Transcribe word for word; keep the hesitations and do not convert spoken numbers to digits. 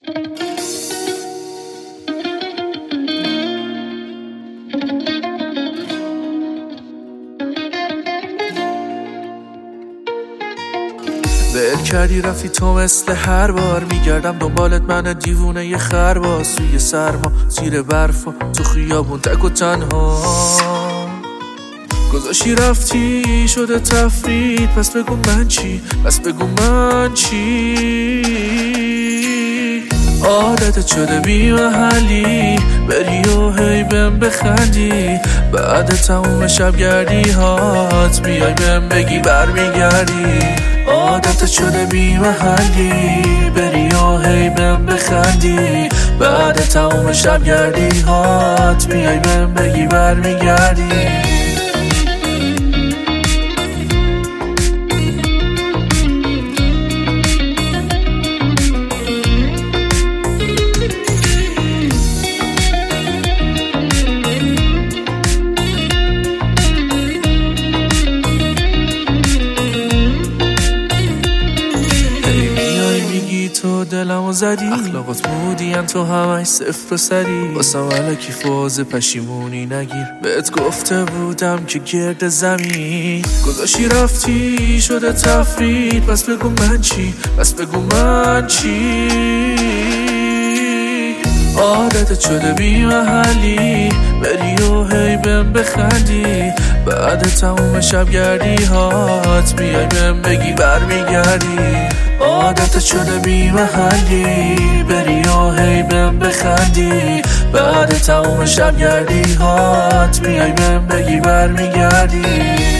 ول کردی رفتی تو مثل هر بار، میگردم دنبالت من دیوونه یه خرباز، سوی سرما زیر برفا تو خیابون تک و تنها گذاشتی رفتی شده تفرید. پس بگو من چی، پس بگو من چی. عادتت شده بی محلی بری و هی بهم بخندی، بعد تموم شب گردی هات بیای بهم بگی برمیگردی. عادتت شده بی محلی بری و هی بهم بخندی، بعد تموم شب گردی هات بیای بهم بگی برمیگردی. تو دلمو زدی، اخلاقات بودین تو همش صفر و سری، واسم علکی فاز پشیمونی نگیر. بهت گفته بودم که گرد زمین گذاشتی رفتی شده تفرید. پس بگو من چی، پس بگو من چی. عادتت شده بی محلی بری و هی بهم بخندی، بعد تموم شب گردی هات بیای بهم بگی برمیگردی. عادتت شده بی محلی بری و هی بهم بخندی، بعد تموم شب گردی هات بیای بهم بگی برمیگردی.